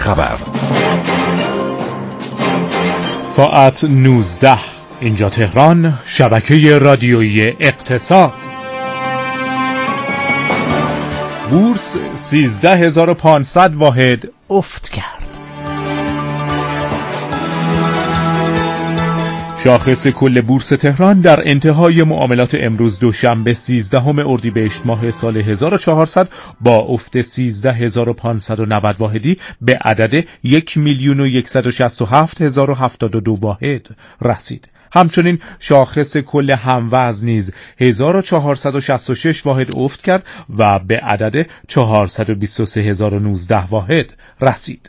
خبر. ساعت 19 اینجا تهران، شبکه رادیویی اقتصاد. بورس 13500 واحد افت کرد. شاخص کل بورس تهران در انتهای معاملات امروز دوشنبه 13 اردیبهشت ماه سال 1400 با افت 13590 واحدی به عدد 1,167,072 واحد رسید. همچنین شاخص کل هموزن نیز 1466 واحد افت کرد و به عدد 423,019 واحد رسید.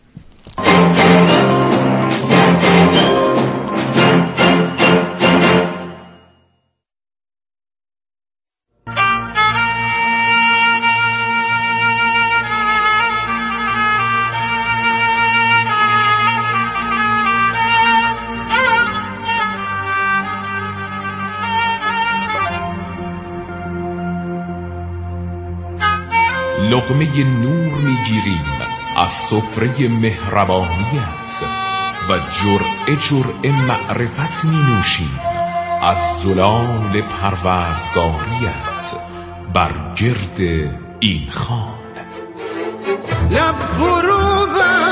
لقمه نور میگیریم از سفره مهربانیت و جرعه جرعه معرفت می نوشیم از زلال پروردگاریت بر گرد این خان. لب فرو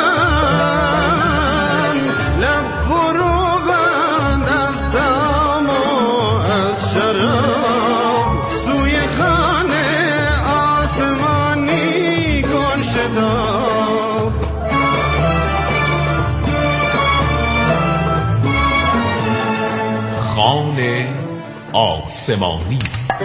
بند، لب فرو بند از دم و از شراب، سوی خانه آسمانی کن شتاب. خانه آسمانی.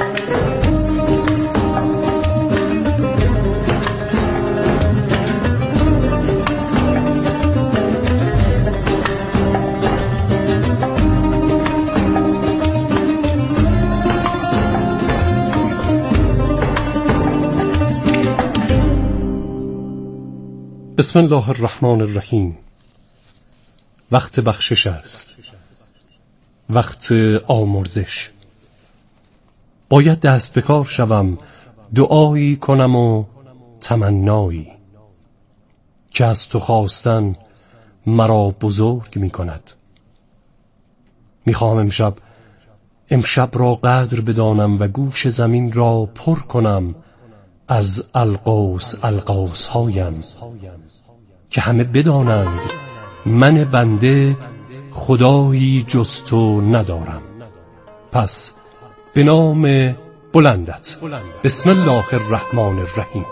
بسم الله الرحمن الرحیم. وقت بخشش است، وقت آمرزش. باید دست به کار شوم، دعایی کنم و تمنایی که از تو خواستن مرا بزرگ می کند. می خواهم امشب را قدر بدانم و گوش زمین را پر کنم از القوس هایم، که همه بدانند من بنده خدایی جز تو ندارم. پس به نام بلندت، بسم الله الرحمن الرحیم.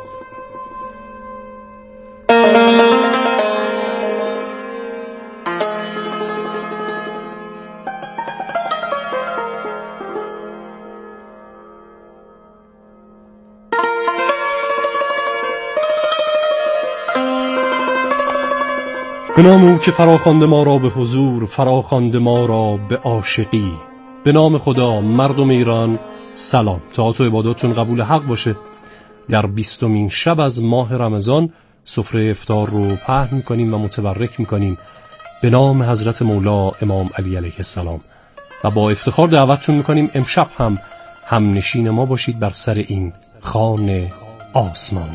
به نام او که فراخوانده ما را به حضور، فراخوانده ما را به عاشقی. به نام خدا. مردم ایران سلام، طاعت و عباداتون قبول حق باشه. در 20مین شب از ماه رمضان سفره افطار رو پهن میکنیم و متبرک میکنیم به نام حضرت مولا امام علی علیه السلام و با افتخار دعوتتون میکنیم امشب هم نشین ما باشید بر سر این خوان آسمانی.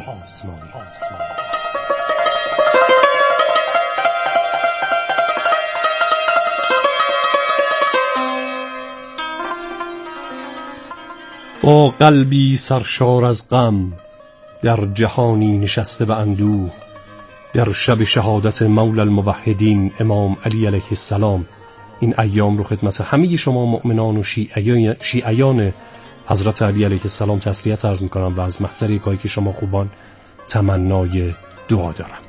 با قلبی سرشار از غم، در جهانی نشسته به اندوه، در شب شهادت مولا الموحدین امام علی علیه السلام، این ایام رو خدمت همه شما مؤمنان و شیعیان حضرت علی علیه السلام تسلیت عرض میکنم و از محضر یکایی که شما خوبان تمنای دعا دارم.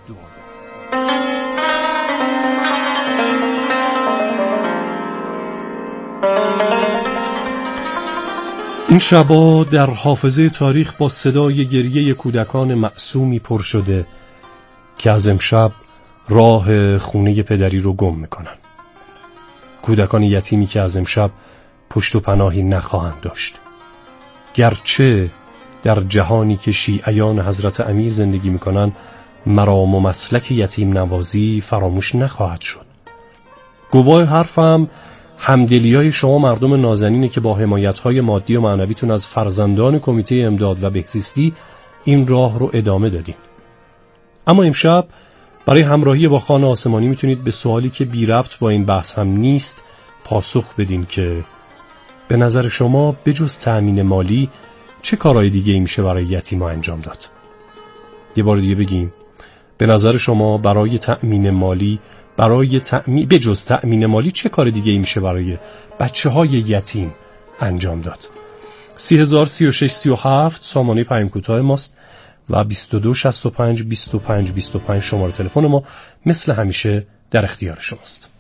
این شبا در حافظه تاریخ با صدای گریه کودکان معصومی پر شده که از امشب راه خونه پدری رو گم میکنن. کودکان یتیمی که از امشب پشت و پناهی نخواهند داشت. گرچه در جهانی که شیعیان حضرت امیر زندگی میکنن مرام و مسلک یتیم نوازی فراموش نخواهد شد. گواه حرفم همدلیای شما مردم نازنینه که با حمایت‌های مادی و معنویتون از فرزندان کمیته امداد و بهزیستی این راه رو ادامه دادین. اما امشب برای همراهی با خان آسمانی میتونید به سوالی که بی ربط با این بحث هم نیست پاسخ بدین که به نظر شما بجز تأمین مالی چه کارهای دیگه میشه برای یتیما انجام داد؟ یه بار دیگه بگیم، به نظر شما برای تأمین مالی، بجز تأمین مالی چه کار دیگه میشه برای بچه‌های یتیم انجام داد؟ 303637 سامانه پیام کوتاه ماست و 2265 25 25 شماره تلفن ما مثل همیشه در اختیار شماست.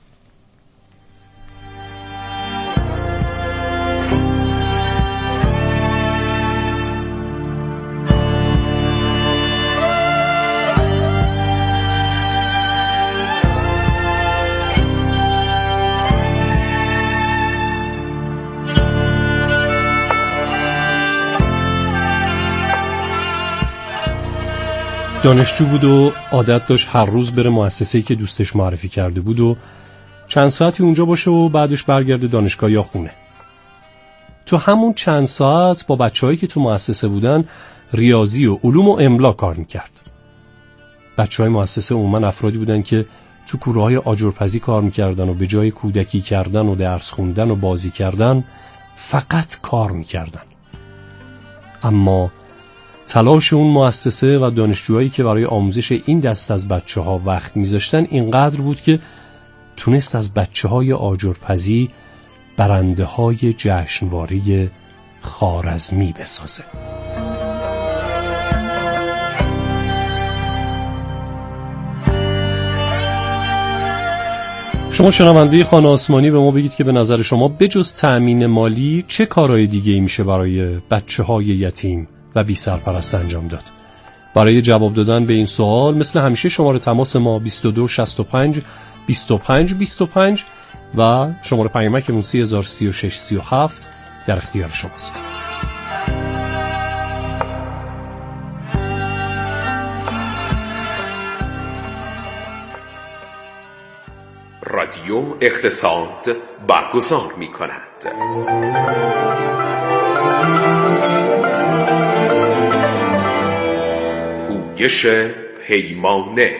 دانشجو بود و عادت داشت هر روز بره مؤسسه‌ای که دوستش معرفی کرده بود و چند ساعتی اونجا باشه و بعدش برگرده دانشگاه یا خونه. تو همون چند ساعت با بچه‌هایی که تو مؤسسه بودن ریاضی و علوم و املا کار میکرد. بچه‌های مؤسسه عموما افرادی بودن که تو کوره‌های آجرپزی کار میکردن و به جای کودکی کردن و درس خوندن و بازی کردن فقط کار میکردن. اما تلاش اون مؤسسه و دانشجوهایی که برای آموزش این دست از بچه‌ها وقت میذاشتن اینقدر بود که تونست از بچه‌های آجرپزی برنده‌های جشنواره خوارزمی بسازه. شما شنونده خان آسمانی به ما بگید که به نظر شما بجز تأمین مالی چه کارهای دیگه‌ای میشه برای بچه‌های یتیم و بی سرپرست انجام داد؟ برای جواب دادن به این سوال مثل همیشه شماره تماس ما 2265 25 25 و شماره پیامکمون 303637 در اختیار شماست. رادیو اقتصاد برگزار می کند. پویش پیمانه.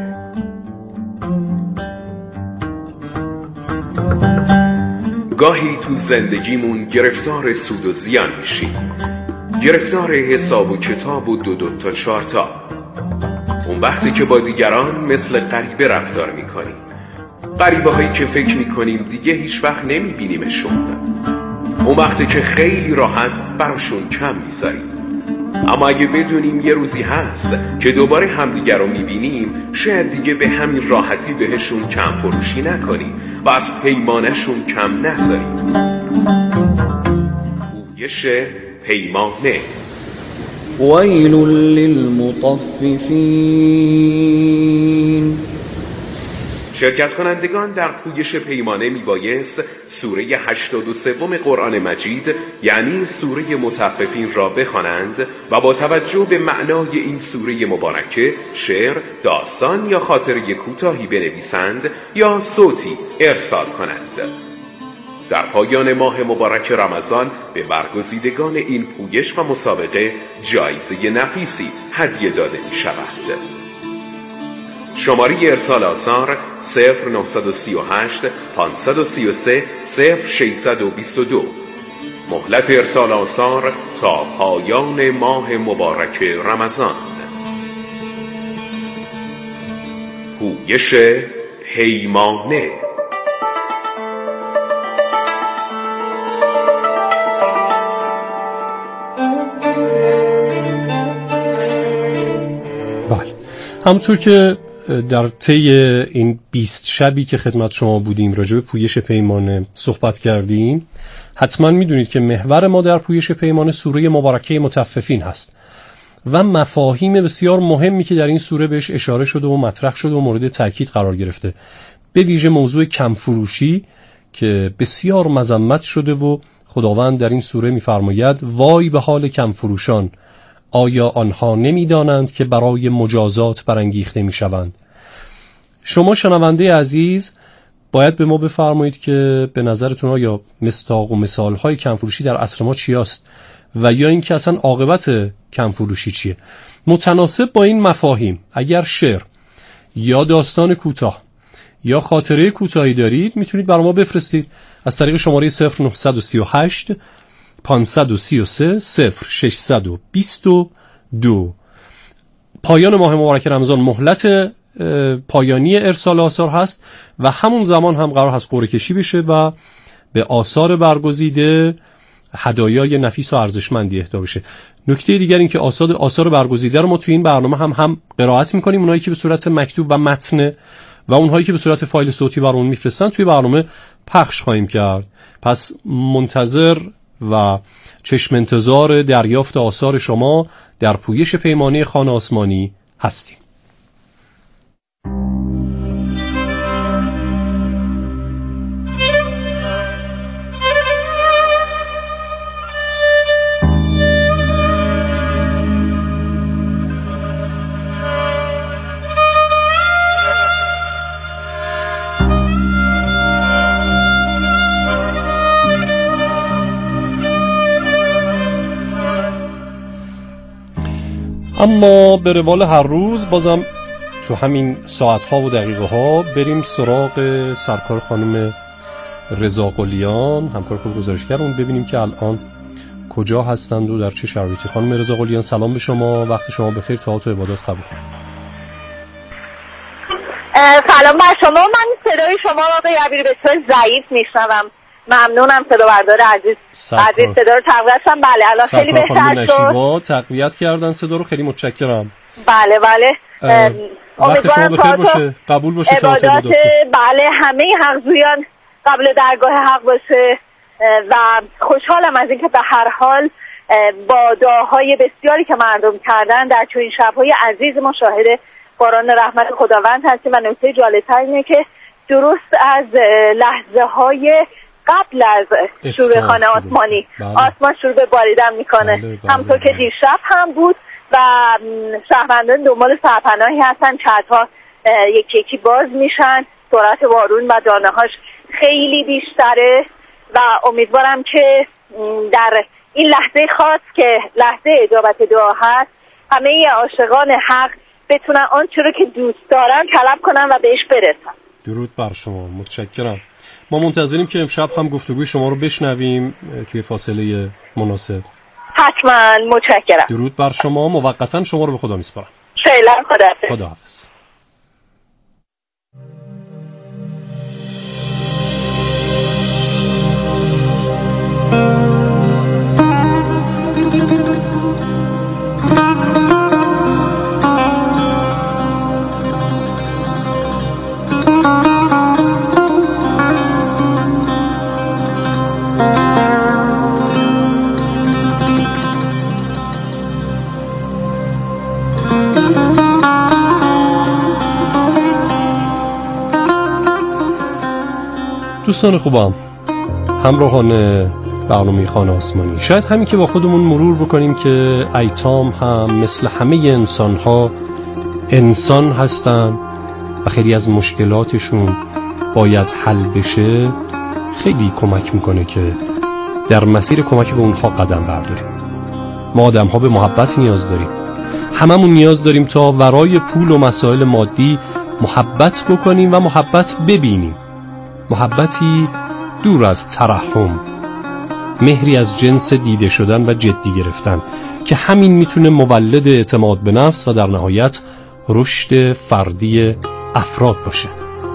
گاهی تو زندگیمون گرفتار سود و زیان میشیم، گرفتار حساب و کتاب و دو تا چهار تا. اون وقتی که با دیگران مثل غریبه رفتار میکنیم، غریبه هایی که فکر میکنیم دیگه هیچ وقت نمیبینیمشون. اون وقتی که خیلی راحت براشون کم میذاریم. اما اگه بدونیم یه روزی هست که دوباره همدیگر رو میبینیم، شاید دیگه به همین راحتی بهشون کم فروشی نکنیم و از پیمانشون کم نذاریم. پویش پیمانه. ویل للمطففین. شرکت کنندگان در پویش پیمانه میبایست سوره 83 قرآن مجید یعنی سوره مطففین را بخوانند و با توجه به معنای این سوره مبارکه شعر، داستان یا خاطره کوتاهی بنویسند یا صوتی ارسال کنند. در پایان ماه مبارک رمضان به برگزیدگان این پویش و مسابقه جایزه نفیسی هدیه داده می شود. شماره ارسال آثار 0938 533 0622. مهلت ارسال آثار تا پایان ماه مبارک رمضان. پویش پیمانه. بله، همونطور که در طی این 20 شبی که خدمت شما بودیم راجع به پویش پیمانه صحبت کردیم، حتما میدونید که محور ما در پویش پیمانه سوره مبارکه مطففین هست و مفاهیم بسیار مهمی که در این سوره بهش اشاره شده و مطرح شده و مورد تاکید قرار گرفته، به ویژه موضوع کم فروشی که بسیار مذمت شده و خداوند در این سوره می‌فرماید وای به حال کم فروشان، آیا آنها نمی‌دانند که برای مجازات برانگیخته می‌شوند؟ شما شنونده عزیز باید به ما بفرمایید که به نظرتون آیا مصداق و مثال‌های کم فروشی در عصر ما چی است و یا اینکه اصلا عاقبت کم فروشی چیه؟ متناسب با این مفاهیم اگر شعر یا داستان کوتاه یا خاطره کوتاهی دارید میتونید برای ما بفرستید از طریق شماره 0938 533 0622. پایان ماه مبارک رمضان مهلت پایانی ارسال آثار هست و همون زمان هم قرار هست قرعه کشی بشه و به آثار برگزیده هدایای نفیس و ارزشمندی اهدا بشه. نکته دیگر این که آثار برگزیده رو ما توی این برنامه هم قرائت میکنیم، اونایی که به صورت مکتوب و متن و اونهایی که به صورت فایل صوتی برامون میفرستن توی برنامه پخش خواهیم کرد. پس منتظر و چشم انتظار دریافت آثار شما در پویش پیمانه خان آسمانی هستیم. اما به روال هر روز بازم تو همین ساعتها و دقیقه ها بریم سراغ سرکار خانم رضا قلیان، همکار خوب گزارشگرمون، ببینیم که الان کجا هستند و در چه شرایطی. خانم رضا قلیان سلام به شما، وقت شما بخیر، طاعت و عبادات قبول. سلام بر شما. من صدای شما آقای عبیری به طور ضعیف میشنوم. ممنونم صدا بردار عزیز صدا رو تقویت کردن. بله الان خیلی بهتر شد. تقویت کردن صدا رو، خیلی متشکرم. بله وقت شما بخیر باشه، قبول باشه عبادات. بله همه حق‌جویان قبل درگاه حق باشه و خوشحالم از اینکه به هر حال با دعاهای بسیاری که مردم کردن در چنین شب‌های عزیز ما شاهد باران رحمت خداوند هستیم. و نکته جالب‌تر اینه که درست از لحظه‌های قبل از شروع خان آسمانی آسمان شروع به باریدن میکنه. همطور که دیشب هم بود و شهروندان دنبال سرپناهی هستن، چترها یکی یکی باز میشن، سرعت بارون و دانه‌هاش خیلی بیشتره و امیدوارم که در این لحظه خاص که لحظه اجابت دعا هست همه عاشقان حق بتونن آنچه رو که دوست دارن طلب کنن و بهش برسن. درود بر شما، متشکرم. ما منتظریم که امشب هم گفتگوی شما رو بشنویم توی فاصله مناسب. حتما، متشکرم. درود بر شما. موقتا شما رو به خدا میسپارم. فعلا خداحافظ. خداحافظ. دوستان خوبم، همراهان برنامه خان آسمانی، شاید همین که با خودمون مرور بکنیم که ایتام هم مثل همه انسان‌ها انسان هستن و خیلی از مشکلاتشون باید حل بشه، خیلی کمک میکنه که در مسیر کمک به اونها قدم برداریم. ما آدم‌ها به محبت نیاز داریم، هممون نیاز داریم تا ورای پول و مسائل مادی محبت بکنیم و محبت ببینیم، محبتی دور از ترحم، مهری از جنس دیده شدن و جدی گرفتن که همین میتونه مولد اعتماد به نفس و در نهایت رشد فردی افراد باشه.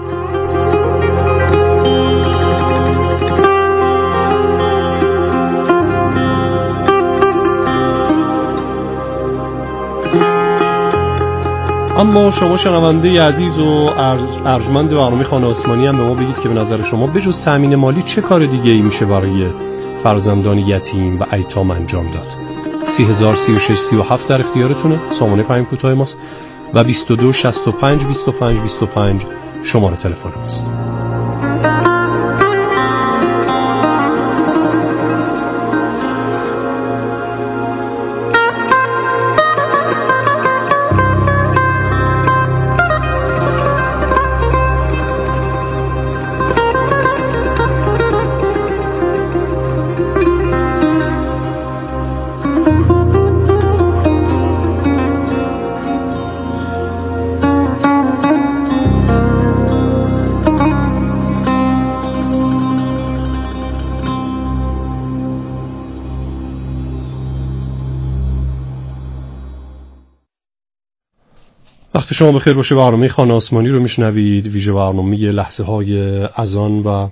اما شما شنونده عزیز و ارجمند برنامه خان آسمانی هم به ما بگید که به نظر شما بجز تأمین مالی چه کار دیگه ای میشه برای فرزندان یتیم و ایتام انجام داد؟ 30,036,37 در اختیارتونه، سامانه پیام کوتاه ماست و 22 65 25 25 شماره تلفن ماست. وقت شما بخیر باشه. برنامه خانه آسمانی رو میشنوید، ویژه برنامه لحظه های اذان و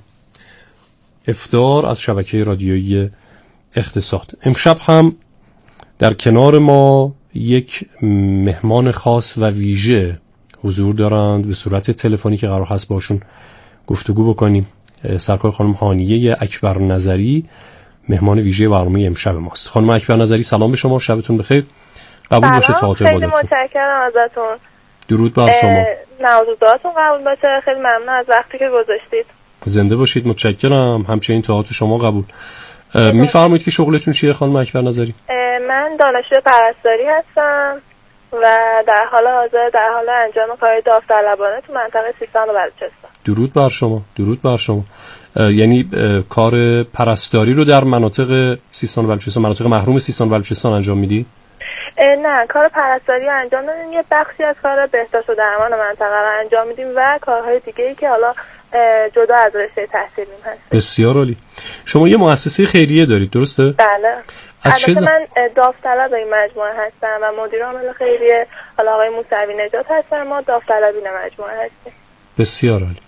افطار از شبکه رادیویی اقتصاد. امشب هم در کنار ما یک مهمان خاص و ویژه حضور دارند به صورت تلفنی که قرار هست باشون گفتگو بکنیم. سرکار خانم هانیه اکبر نظری مهمان ویژه برنامه امشب ماست. خانم اکبر نظری سلام به شما، شبتون بخیر. قبول باشه تئاتر خیلی بالاتون. متشکرم ازتون. درود بر شما. موضوعاتون قبول باشه. خیلی ممنون از وقتی که گذاشتید. زنده باشید. متشکرم. همچنین تئاتر شما قبول. میفرمایید که شغلتون چیه خانم اکبر نظری؟ من دانشجو پرستاری هستم و در حال حاضر در حال انجام کار داوطلبانه تو منطقه سیستان و بلوچستان. درود بر شما. درود بر شما. یعنی کار پرستاری رو در مناطق سیستان و بلوچستان، مناطق محروم سیستان و بلوچستان انجام میدی؟ نه، کار پرستاری انجام ندیم. یه بخشی از کار بهداشت و درمان منطقه رو انجام میدیم و کارهای دیگه‌ای که حالا جدا از رشته تحصیلیم هست. بسیار عالی. شما یه مؤسسه خیریه دارید درسته؟ بله. البته من داوطلب این مجموعه هستم و مدیر عامل خیریه حالا آقای موسوی نجات هستن. ما داوطلبین مجموعه هستیم. بسیار عالی.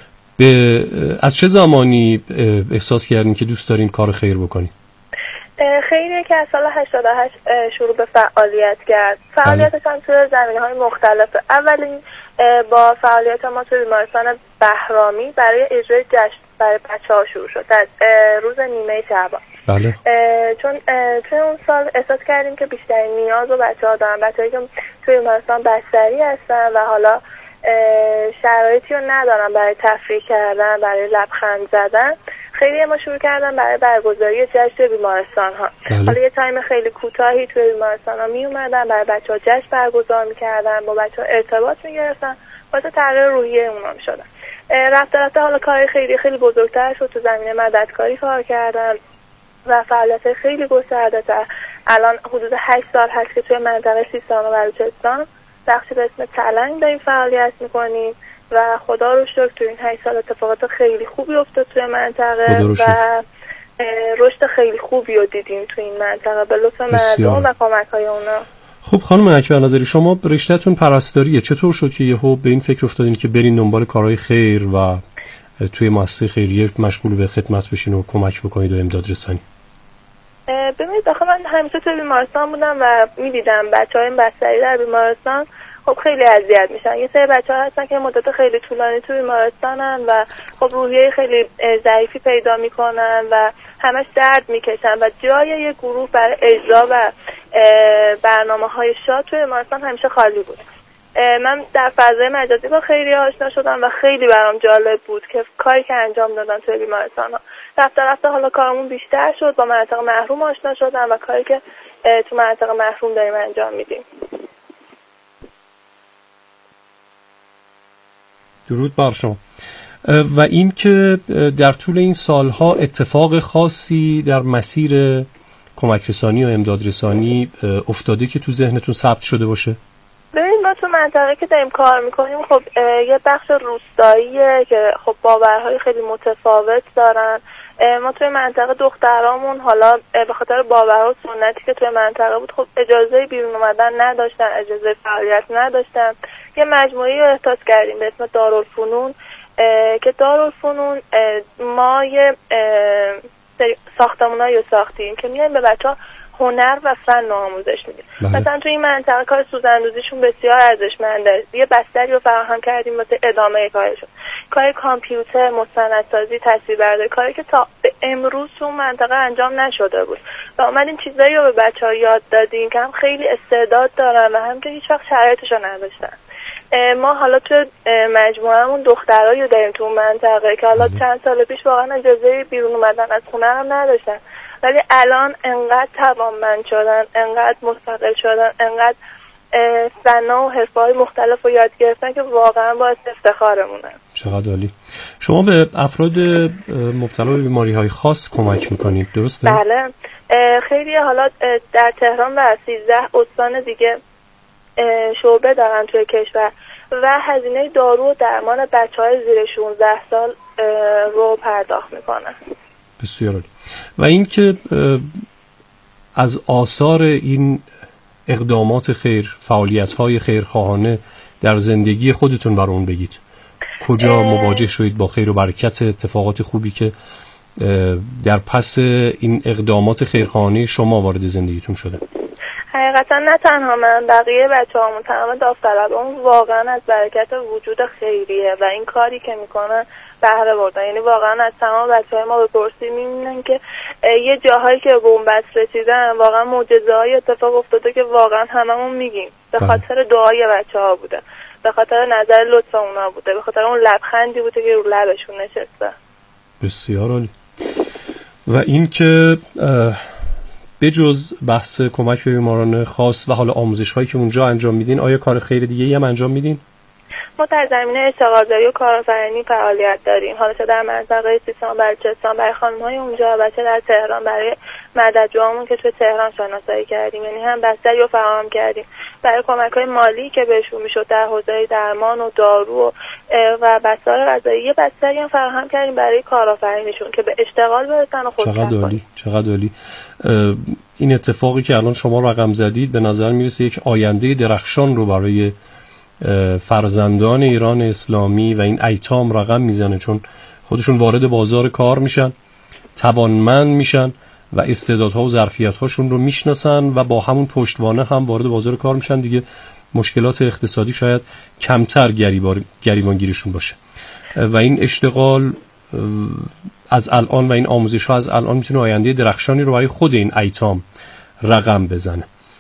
از چه زمانی احساس کردین که دوست دارین کار خیر بکنین؟ خیریه که از سال 88 شروع به فعالیت کرد. فعالیتش هم توی زمینه‌های مختلفه. اولین با فعالیت ما توی بیمارستان بهرامی برای اجرای جشن برای بچه‌ها شروع شد از روز نیمه شعبان. بله. چون توی اون سال احساس کردیم که بیشترین نیاز رو بچه‌ها دارن، بچه‌هایی که توی بیمارستان بستری هستن و حالا شرایطی رو ندارن برای تفریح کردن، برای لبخند زدن. خیلی ما شروع کردن برای برگزاری جشن بیمارستان ها. حالا یه تایم خیلی کوتاهی توی بیمارستان ها می اومدن برای بچه‌ها جشن برگزار می‌کردن، با بچه‌ها ارتباط می‌گرفتن، واسه تغییر روحیه اونا می‌شدن. رفته رفته حالا کار خیلی بزرگتر شد. تو زمینه مددکاری کار کردن و فعالیت خیلی گسترده‌تر. الان حدود 8 سال هست که توی منطقه سیستان و بلوچستان بخشی به اسم تلنگ داریم فعالیت می‌کنیم و خدا رو شکر تو این 8 سال اتفاقات خیلی خوبی افتاد توی منطقه و رشد خیلی خوبی رو دیدیم تو این منطقه به لطف مردم و کمک‌های اونا. خب خانم اکبر نظری، شما رشته‌تون پرستاریه، چطور شد که یهو به این فکر افتادین که برین دنبال کارهای خیر و توی مؤسسه خیریه مشغول به خدمت بشین و کمک بکنید و امداد رسانی؟ ببینید آخه من همیشه توی بیمارستان بودم و می‌دیدم بچه‌های بستری در بیمارستان خب خیلی اذیت میشن. یه سری بچه‌ها هستن که مدت خیلی طولانی توی بیمارستانن و خب روحیه خیلی ضعیفی پیدا میکنن و همش درد میکشن و جای یه گروه برای اجرا و برنامه‌های شاد توی بیمارستان همیشه خالی بود. من در فضای مجازی با خیلی آشنا شدم و خیلی برام جالب بود که کاری که انجام دادن توی بیمارستان‌ها. رفته حالا کارمون بیشتر شد، با مناطق محروم آشنا شدم و کاری که تو مناطق محروم داریم انجام میدیم. درود بر شما. و این که در طول این سالها اتفاق خاصی در مسیر کمک رسانی و امداد رسانی افتاده که تو ذهنتون ثبت شده باشه؟ ببینید ما تو منطقه که داریم کار میکنیم خب یه بخش روستاییه که خب باورهای خیلی متفاوت دارن. ما توی منطقه دخترامون حالا به خاطر باورها و سنتی که توی منطقه بود خب اجازه بیرون اومدن نداشتن، اجازه فعالیت نداشتن. یه مجموعه‌ای رو احداث کردیم به اسم دارالفنون که دارالفنون ما یه ساختمونایی رو ساختیم که میایم به بچه‌ها هنر و فن آموزش میدیم. مثلا توی این منطقه کار سوزندوزیشون بسیار ارزشمنده. یه بستری رو فراهم کردیم واسه ادامه کارشون. کار کامپیوتر، مستندسازی، تصویربرداری، کاری که تا امروز تو منطقه انجام نشده بود. و اومدیم چیزایی رو به بچه‌ها یاد دادیم که هم خیلی استعداد دارن و هم که هیچ وقت شرایطش رو نداشتن. ما حالا تو مجموعهمون دخترایی رو داریم تو منطقه که حالا چند سال پیش واقعا اجازه بیرون اومدن از خونه هم نداشتن، ولی الان انقدر توانمند شدن، انقدر مستقل شدن، انقدر فنا و حرفه‌های مختلف رو یاد گرفتن که واقعا باعث افتخارمونه. چقدر عالی. شما به افراد مبتلا به بیماری‌های خاص کمک می‌کنید، درسته؟ بله. خیلی حالا در تهران و 13 استان دیگه شعبه دارن توی کشور و هزینه دارو و درمان بچه‌های زیر 16 سال رو پرداخت میکنن. بسیار عالی. و این که از آثار این اقدامات خیر، فعالیت‌های خیرخواهانه در زندگی خودتون برامون بگید. کجا مواجه شدید با خیر و برکت، اتفاقات خوبی که در پس این اقدامات خیرخواهانه شما وارد زندگیتون شده؟ حقیقتا نه تنها من، بقیه بچه‌هامون، تمام داوطلبان واقعا از برکت وجود خیریه و این کاری که میکنن بهره بردن. یعنی واقعا از تمام بچه‌های ما بپرسید می‌بینن که یه جاهایی که بنبست رسیدن واقعا معجزه‌های اتفاق افتاده که واقعا هممون میگیم به خاطر دعای بچه‌ها بوده، به خاطر نظر لطف اونا بوده، به خاطر اون لبخندی بوده که رو لبشون نشسته. بسیار عالی. و این که بجز بحث کمک به بیماران خاص و حالا آموزش‌هایی که اونجا انجام میدین، آیا کار خیر دیگه‌ای هم انجام میدین؟ ما در زمینه اشتغالزایی و کارآفرینی فعالیت داریم، حالا چه در منطقه سیستان بلوچستان برای خانم‌های اونجا و چه در تهران برای مددجوامون که توی تهران شناسایی کردیم. یعنی هم بستری رو فراهم کردیم برای کمک‌های مالی که بهشون میشد در حوزه درمان و دارو و بستر غذایی. یه بستری هم فراهم کردیم برای کارآفرینیشون که به اشتغال برسن و خودکار کنن. چقدر عالی. این اتفاقی که الان شما رقم زدید به نظر میرسه یک آینده درخشان رو برای فرزندان ایران اسلامی و این ایتام رقم میزنه، چون خودشون وارد بازار کار میشن، توانمند میشن و استعدادها و ظرفیت‌هاشون رو میشناسن و با همون پشتوانه هم وارد بازار کار میشن. دیگه مشکلات اقتصادی شاید کمتر گریبانگیریشون باشه و این اشتغال از الان و این آموزش‌ها از الان میتونه آینده درخشانی رو برای خود این ایتام رقم بزنه.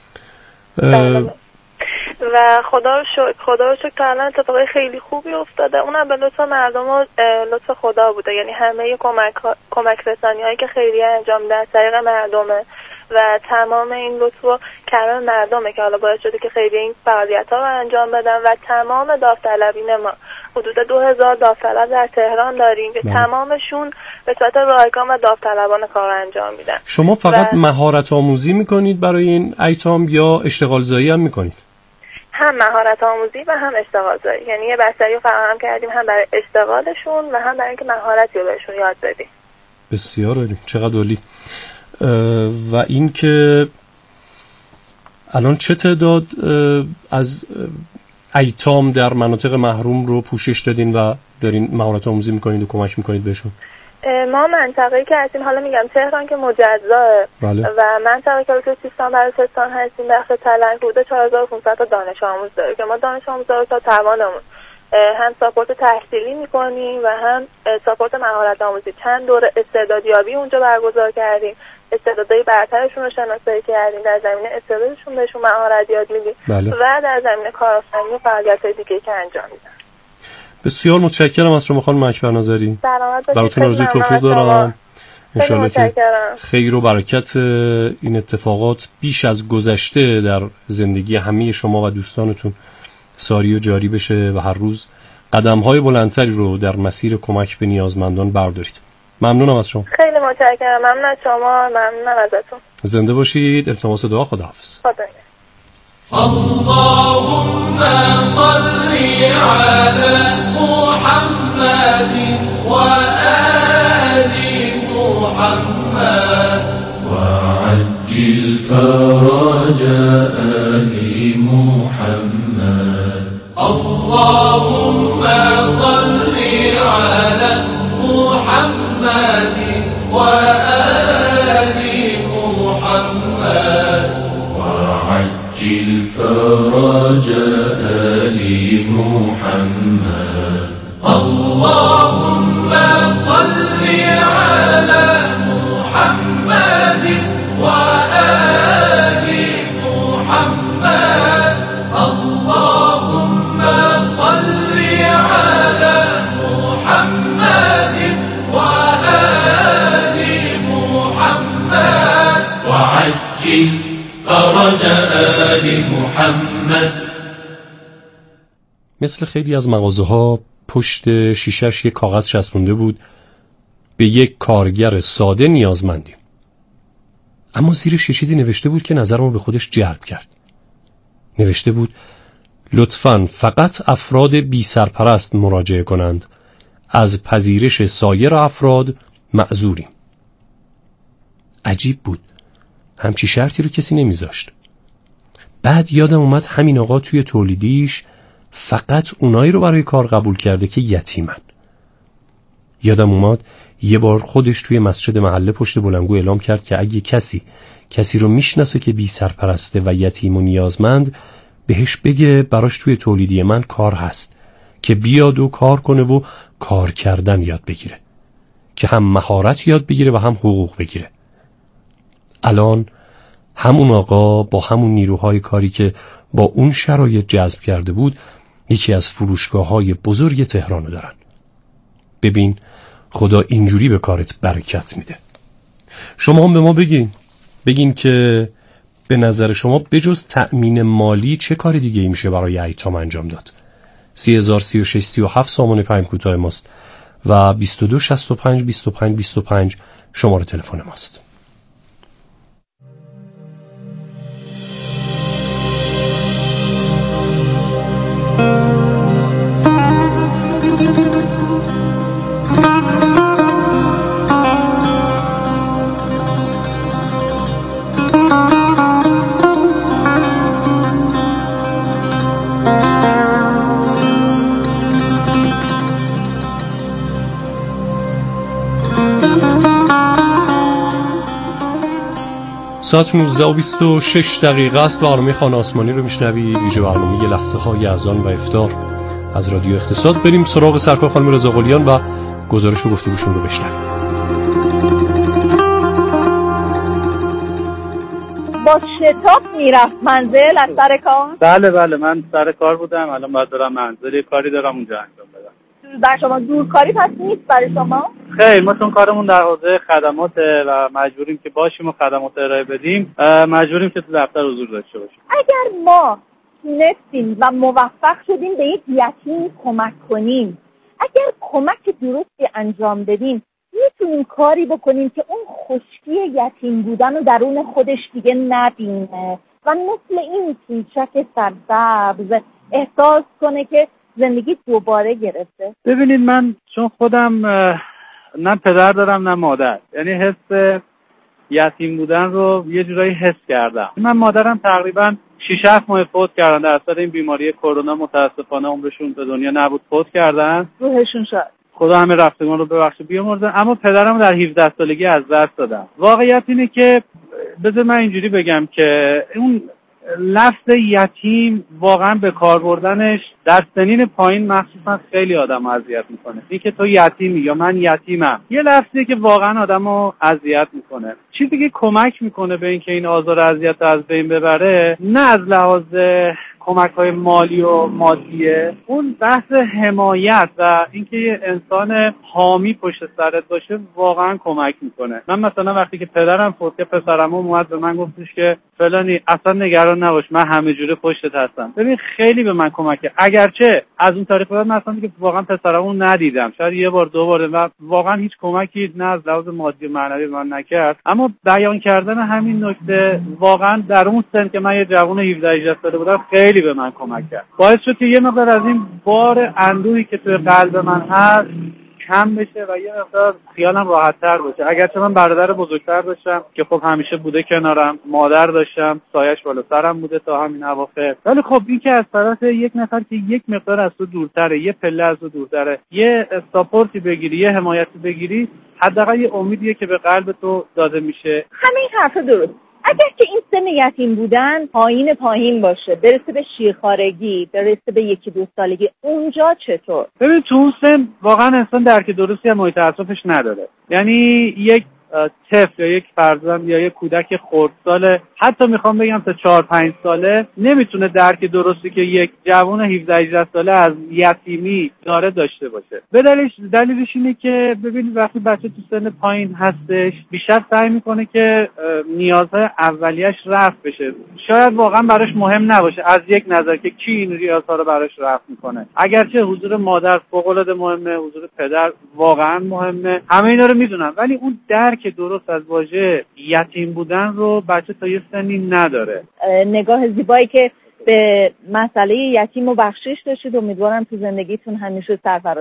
و خدا رو شکر تا الان اتفاقای خیلی خوبی افتاده، اونم به لطف مردم و لطف خدا بوده. یعنی همه کمک رسانی‌هایی که خیریه انجام میدن از طریق مردمه و تمام این لطف و کرم مردمه که حالا باعث شده که خیریه این فعالیت‌ها رو انجام بدن و تمام داوطلبین ما، حدود 2000 داوطلب در تهران داریم که تمامشون به صورت رایگان و داوطلبان کار انجام میدن. شما فقط مهارت آموزی میکنید برای این ایتام یا اشتغال زایی هم میکنید؟ هم مهارت آموزی و هم اشتغال زایی. یعنی یه بستری رو فراهم کردیم هم برای اشتغالشون و هم برای اینکه مهارتی رو بهشون یاد بدیم. بسیار عالی، چقدر عالی. و این که الان چه تعداد از ایتام در مناطق محروم رو پوشش دادین و دارین مهارت آموزی میکنید و کمک میکنید بهشون؟ ما منطقه‌ای که هستیم، حالا میگم تهران که مجزاه و منطقه که تو سیستان بلوچستان هستیم، بخش تلنگ حدود 4500 تا دانش آموز داره که ما دانش آموزا رو تا توانمون هم ساپورت تحصیلی میکنیم و هم ساپورت مهارت آموزی. چند دوره استعدادیابی اونجا برگزار کردیم، استعدادهای برترشون رو شناسایی کردیم، در زمینه استعدادشون بهشون مهارت یاد میدیم و در زمینه کارآفرینی و فعالیت‌های دیگه که انجام میدن. بسیار متشکرم از شما خانم اکبر نظری. براتون آرزوی توفیق دارم. انشالله که خیر و برکت این اتفاقات بیش از گذشته در زندگی همه شما و دوستانتون ساری و جاری بشه و هر روز قدم‌های بلندتری رو در مسیر کمک به نیازمندان بردارید. ممنونم از شما. خیلی متشکرم. ممنون از شما. ممنونم ازتون. زنده باشید. التماس دعا. خداحافظ. اللهم صل على محمد وآل محمد وعجل فرج آل محمد. اللهم صل على محمد وآل محمد وعجل فرج آل محمد. اللهم صل على محمد وآل محمد. اللهم صل على محمد وآل محمد وعجل فرج آل محمد. مثل خیلی از مغازه‌ها پشت شیشه‌اش یک کاغذ چسبونده بود: به یک کارگر ساده نیازمندیم. اما زیرش یه چیزی نوشته بود که نظرمو به خودش جلب کرد. نوشته بود: لطفاً فقط افراد بی سرپرست مراجعه کنند، از پذیرش سایر افراد معذوریم. عجیب بود، همچی شرطی رو کسی نمیذاشت. بعد یادم اومد همین آقا توی تولیدیش فقط اونایی رو برای کار قبول کرده که یتیمن. یادم اومد یه بار خودش توی مسجد محله پشت بلندگو اعلام کرد که اگه کسی رو میشناسه که بی سرپرسته و یتیم و نیازمند، بهش بگه براش توی تولیدی من کار هست که بیاد و کار کنه و کار کردن یاد بگیره، که هم مهارت یاد بگیره و هم حقوق بگیره. الان همون آقا با همون نیروهای کاری که با اون شرایط جذب کرده بود، یکی از فروشگاه‌های بزرگ تهرانو دارن. ببین خدا اینجوری به کارت برکت میده. شما هم به ما بگین که به نظر شما بجز تأمین مالی چه کار دیگه ای میشه برای ایتام انجام داد؟ 303637 سامانه پیام کوتاه ماست و 22652525 شماره تلفن ماست. ساعت 19:26 است و برنامه خانه آسمانی رو میشنوید. ویژه برنامه یه لحظه های اذان و افطار از رادیو اقتصاد. بریم سراغ سرکار خانم رضا قلیان و گزارش و گفتگوشون رو بشنویم. با شتاب میرفت منزل از سر کار؟ بله من سر کار بودم، الان باید برم منزل، کاری دارم اونجا انجام بدم. در شما دورکاری پس نیست برای شما؟ خیر، ما چون کارمون در حوزه خدماته و مجبوریم که باشیم و خدمات ارائه بدیم، مجبوریم که تو دفتر حضور داشته باشیم. اگر ما تونستیم و موفق شدیم به یک یتیم کمک کنیم، اگر کمک درستی انجام بدیم، میتونیم کاری بکنیم که اون خشکی یتیم بودن رو درون خودش دیگه نبینه و مثل این کوچک سرسبز احساس کنه که زندگی دوباره گرفته. ببینید، من چون خودم نه پدر دارم نه مادر، یعنی حس یتیم بودن رو یه جورایی حس کردم. من مادرم تقریبا 6-7 ماه فوت کردن در اثر این بیماری کرونا، متاسفانه عمرشون به دنیا نبود، فوت کردن. روحشون شاد. خدا همه رفتگان رو ببخشه بیامرزه. اما پدرم در 17 سالگی از دست دادم. واقعیت اینه که بذار من اینجوری بگم که اون لفظ یتیم واقعا به کار بردنش در سنین پایین مخصوصا خیلی آدمو اذیت میکنه. این که تو یتیمی یا من یتیمم، یه لفظیه که واقعا آدمو اذیت میکنه. چیزی که کمک میکنه به اینکه این آزار و اذیت از بین ببره، نه از لحاظ کمک‌های مالی و مادیه، اون بحث حمایت و اینکه یه انسان حامی پشت سرت باشه واقعا کمک میکنه. من مثلا وقتی که پدرم فوت کرد، پسرم اومد به من گفتش که فلانی اصلا نگران نباش، من همه جوره پشتت هستم. ببین خیلی به من کمک کرد، اگرچه از اون طریق من اصلا دیگه واقعا پسرمو ندیدم، شاید یه بار دو بار، و واقعا هیچ کمکی نه از لحاظ مادی و معنوی من نکرد. اما بیان کردن همین نکته واقعا در اون سن که من یه جوان 17-18 ساله بودم خیلی به من کمک کرد. باعث شد که یه مقدار از این بار اندوهی که توی قلب من هست کم بشه و یه مقدار خیالم راحت‌تر باشه. اگرچه من برادر بزرگتر داشتم که خب همیشه بوده کنارم، مادر داشتم سایش بالا سرم بوده تا همین اواخر، ولی خب این که از طرف یک نفر که یک مقدار از تو دورتره، یه پله از تو دورتره، یه ساپورتی بگیری، یه حمایتی بگیری، حداقل یه امیدیه که به قلب تو داده میشه. همین حرف درست. اگر که این سن یتیم بودن پایین باشه، برسه به شیرخوارگی، برسه به 1-2 سالگی، اونجا چطور؟ ببین تو اون سن واقعا انسان درک درستی از محیط اطرافش نداره. یعنی یک طفل یا یک فرزند یا یک کودک خردسال، حتی میخوام بگم تا 4-5 ساله، نمیتونه درک درستی که یک جوان 17-18 ساله از یتیمی داره داشته باشه. به دلیلش اینه که ببینید وقتی بچه تو سن پایین هستش، بیشتر سعی میکنه که نیازهای اولیه‌اش رفع بشه. شاید واقعا براش مهم نباشه از یک نظر که کی این نیازها رو براش رفع میکنه. اگرچه حضور مادر فوق‌العاده مهمه، حضور پدر واقعا مهمه، همه اینا رو میدونم، ولی اون درک درست از واژه یتیم بودن رو بچه تا یه سنی نداره. نگاه زیبایی که به مسئله یتیم و بخشش داشتید، امیدوارم تو زندگیتون همیشه سرفراز